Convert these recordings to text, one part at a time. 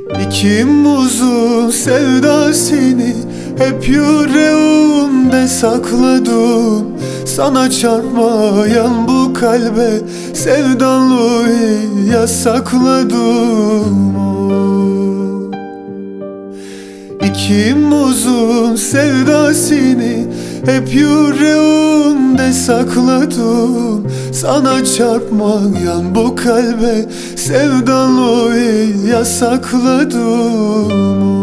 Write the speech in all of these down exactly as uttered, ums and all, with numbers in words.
İkim uzun sevda seni hep yüreğimde sakladım. Sana çarpmayan bu kalbe sevdalı yasakladım. İkim uzun sevda seni hep yüreğimde sakladım. Sana çarpmayan bu kalbe sevdalı yasakladım.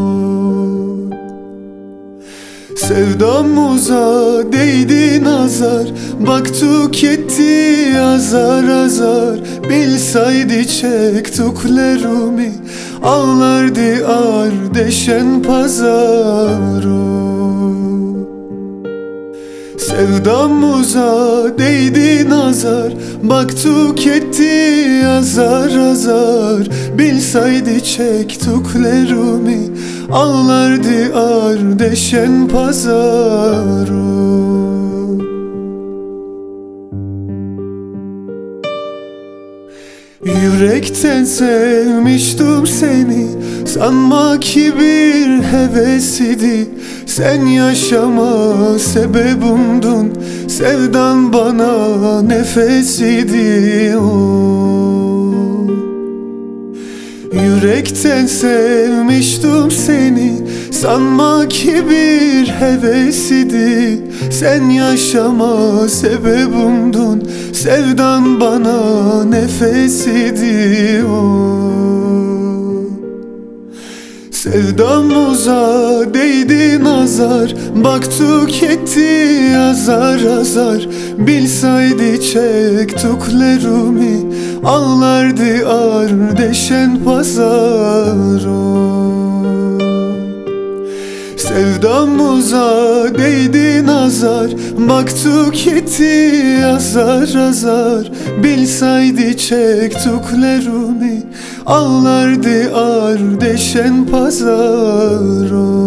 Sevdamıza değdi nazar, bak tüketti azar azar. Bilsaydı çektiklerimi ağlardı ardeşen pazarı. Sevdamıza değdi nazar, bak tüketti azar azar. Bilsaydı çektiklerimi ağlardı ardeşen pazarı. Yürekten sevmiştim seni, sanma ki bir hevesidi. Sen yaşama sebebimdin, sevdan bana nefesidi. Oh. Yürekten sevmiştim seni, sanma ki bir hevesidi. Sen yaşama sebebimdin, sevdan bana nefesidi. Oh. Sevdamıza değdi nazar, bak tüketti azar azar. Bilsaydı çektiklerimi ağlardı ardeşen pazarı. Sevdamıza değdi nazar, bak tüketti azar azar. Bilsaydı çektiklerimi ağlardı ardeşen pazarı.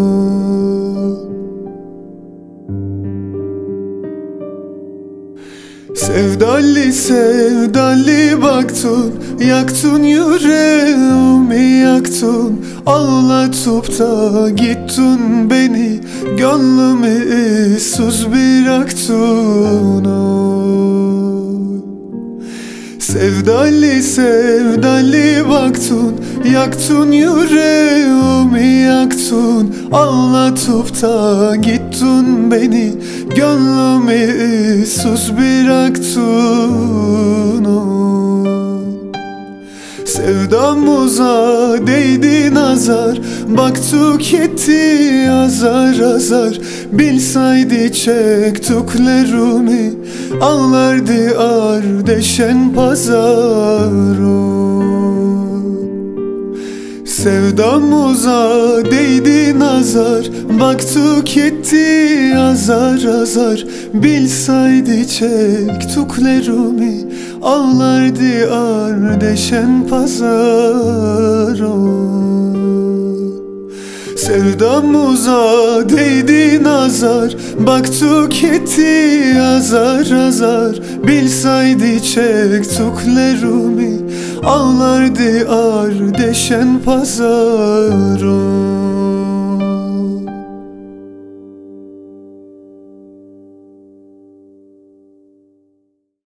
Sevdalı sevdalı baktın, yaktın yüreğimi yaktın. Ağlatıp da gittin beni, gönlümü ıssız bıraktın. Oy. Sevdalı sevdalı baktın, yaktın yüreğimi yaktın. Ağlatıp da gittin beni, gönlümü ıssız bıraktın. Oh. Sevdamıza değdi nazar, bak tüketti azar azar. Bilsaydı çektiklerimi ağlardı ardeşen pazarı. Sevdamıza değdi nazar, bak tüketti azar azar. Bilsaydı çektiklerimi ağlardı ardeşen pazarı. Sevdamıza değdi nazar, bak tüketti azar azar. Bilsaydı çektiklerimi ağlardı ardeşen pazarı.